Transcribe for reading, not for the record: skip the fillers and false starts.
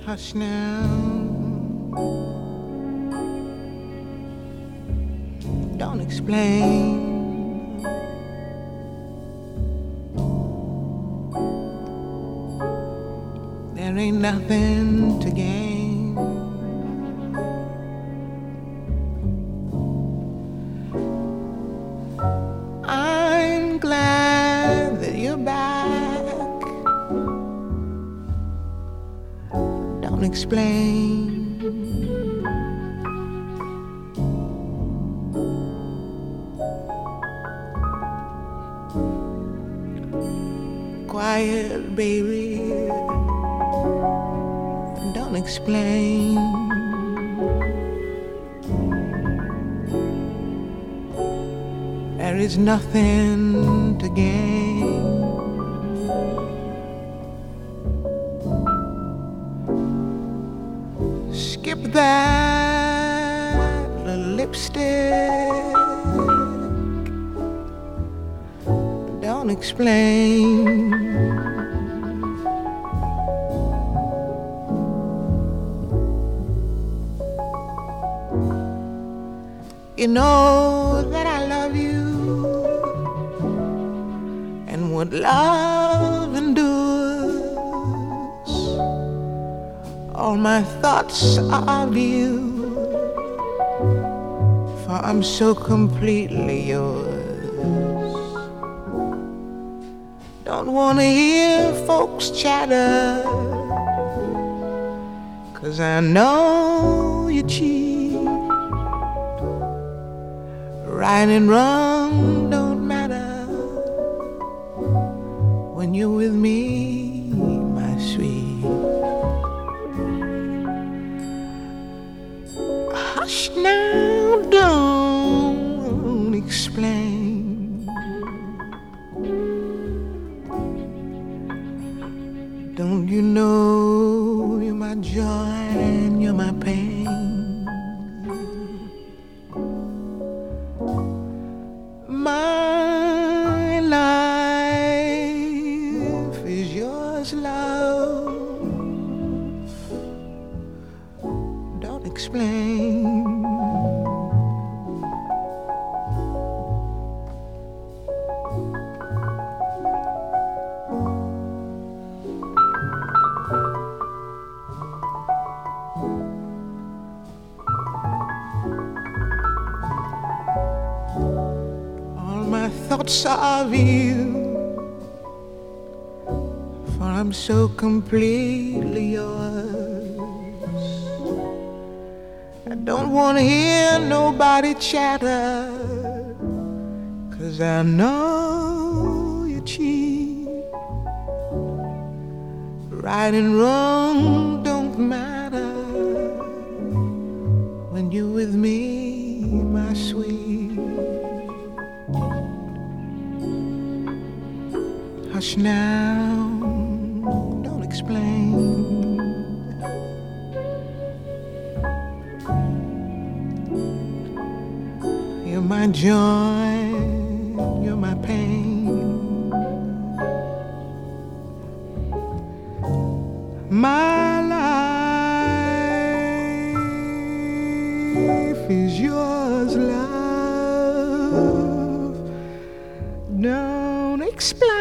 Hush now, don't explain. There ain't nothing to gain. I'm glad that you're back. Don't explain. Quiet, baby. Don't explain. There is nothing to gain. Skip that little lipstick. Don't explain. You know that I love you, and what love endures. All my thoughts are of you, for I'm so completely yours. Don't wanna hear folks chatter, 'cause I know you cheat. Right and wrong don't matter when you're with me, my sweet. Hush now, don't explain. Don't you know you're my joy and you're my pain? My life is yours, love. Don't explain. My thoughts are of you, for I'm so completely yours. I don't want to hear nobody chatter, 'cause I know you cheat. Right and wrong don't matter when you're with me, my sweet. Hush now, don't explain. You're my joy, you're my pain. My life is yours, love. Don't explain.